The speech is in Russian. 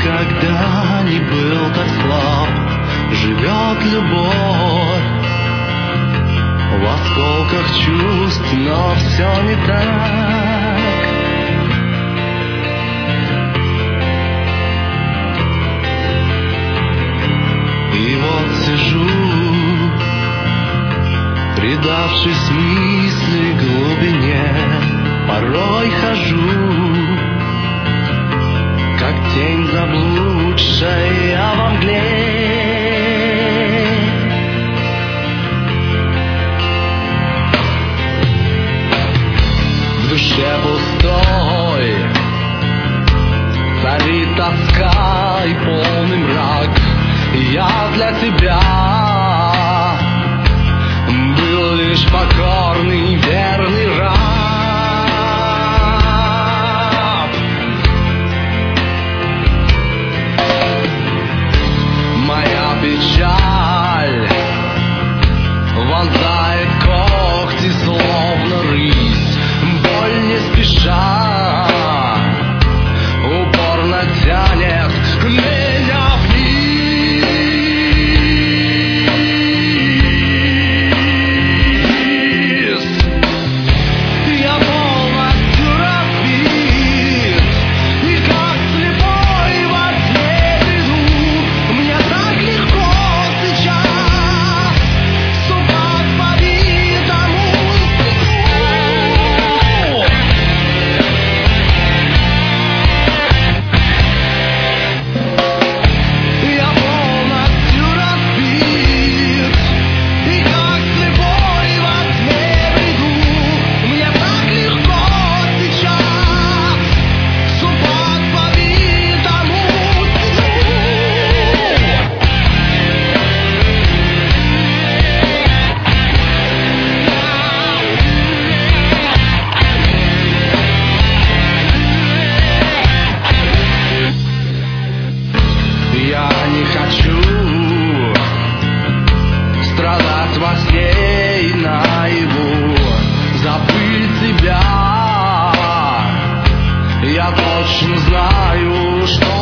никогда не был так слаб. Живет любовь в осколках чувств, но все не так. И вот сижу, предавшись мысли глубине, порой хожу, как тень заблудшая во мгле. В душе пустой царит тоска и полный мрак. Я для тебя был лишь покорный верный раб. Моя печаль вонзает когти, словно рысь. Боль не спеша упорно тянет меня вниз. Я полностью разбит, и как слепой во тьме бреду. Мне так легко сейчас ступать по битому снегу. Я полностью разбит, и как слепой во тьме бреду. Мне так легко сейчас ступать по битому снегу. Я не хочу страдать во сне и наяву. Забыть тебя, я точно знаю, что